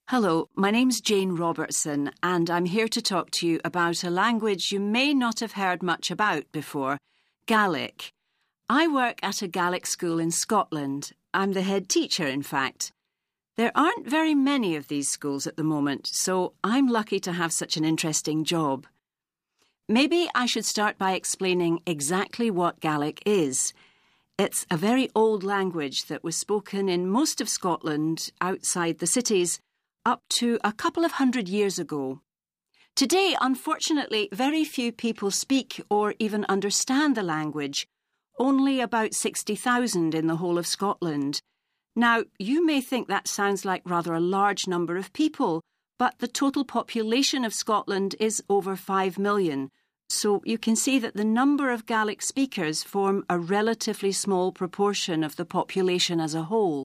Hello, my name's Jane Robertson and I'm here to talk to you about a language you may not have heard much about before, Gaelic. I work at a Gaelic school in Scotland. I'm the head teacher, in fact. There aren't very many of these schools at the moment, so I'm lucky to have such an interesting job. Maybe I should start by explaining exactly what Gaelic is. It's a very old language that was spoken in most of Scotland, outside the cities, up to a couple of hundred years ago. Today, unfortunately, very few people speak or even understand the language, only about 60,000 in the whole of Scotland. Now, you may think that sounds like rather a large number of people, but the total population of Scotland is over 5 million, so you can see that the number of Gaelic speakers form a relatively small proportion of the population as a whole.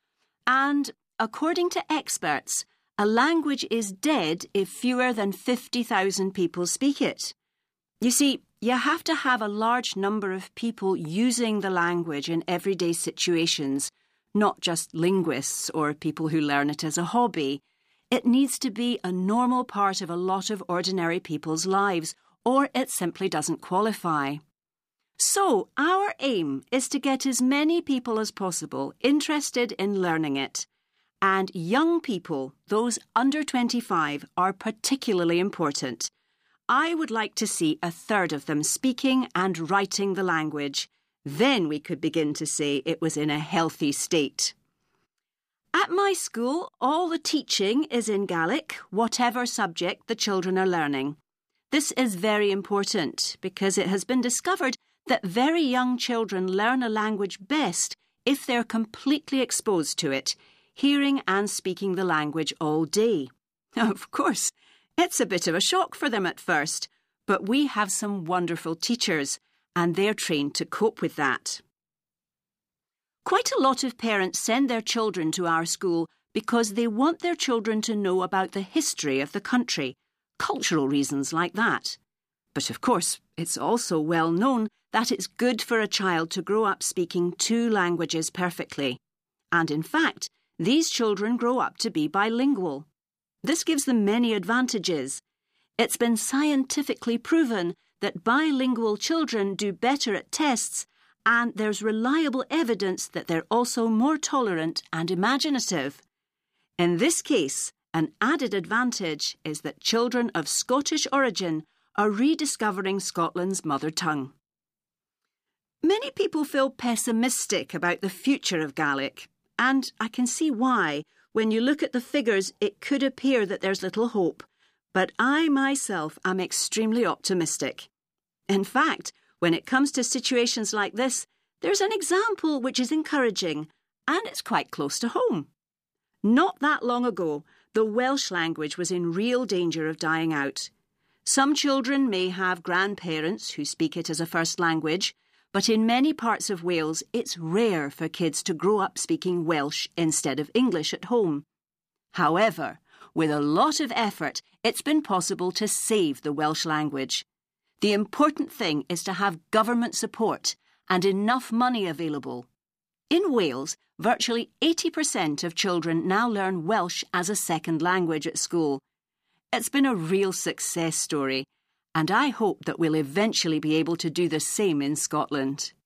And according to experts, a language is dead if fewer than 50,000 people speak it. You see, you have to have a large number of people using the language in everyday situations, not just linguists or people who learn it as a hobby. It needs to be a normal part of a lot of ordinary people's lives, or it simply doesn't qualify. So, our aim is to get as many people as possible interested in learning it. And young people, those under 25, are particularly important. I would like to see a third of them speaking and writing the language. Then we could begin to say it was in a healthy state. At my school, all the teaching is in Gaelic, whatever subject the children are learning. This is very important because it has been discovered that very young children learn a language best if they're completely exposed to it, hearing and speaking the language all day. Of course, it's a bit of a shock for them at first, but we have some wonderful teachers, and they're trained to cope with that. Quite a lot of parents send their children to our school because they want their children to know about the history of the country, cultural reasons like that. But of course, it's also well known that it's good for a child to grow up speaking two languages perfectly. And in fact, these children grow up to be bilingual. This gives them many advantages. It's been scientifically proven that bilingual children do better at tests, and there's reliable evidence that they're also more tolerant and imaginative. In this case, an added advantage is that children of Scottish origin are rediscovering Scotland's mother tongue. Many people feel pessimistic about the future of Gaelic. And I can see why. When you look at the figures, it could appear that there's little hope. But I myself am extremely optimistic. In fact, when it comes to situations like this, there's an example which is encouraging, and it's quite close to home. Not that long ago, the Welsh language was in real danger of dying out. Some children may have grandparents who speak it as a first language, but in many parts of Wales, it's rare for kids to grow up speaking Welsh instead of English at home. However, with a lot of effort, it's been possible to save the Welsh language. The important thing is to have government support and enough money available. In Wales, virtually 80% of children now learn Welsh as a second language at school. It's been a real success story, and I hope that we'll eventually be able to do the same in Scotland.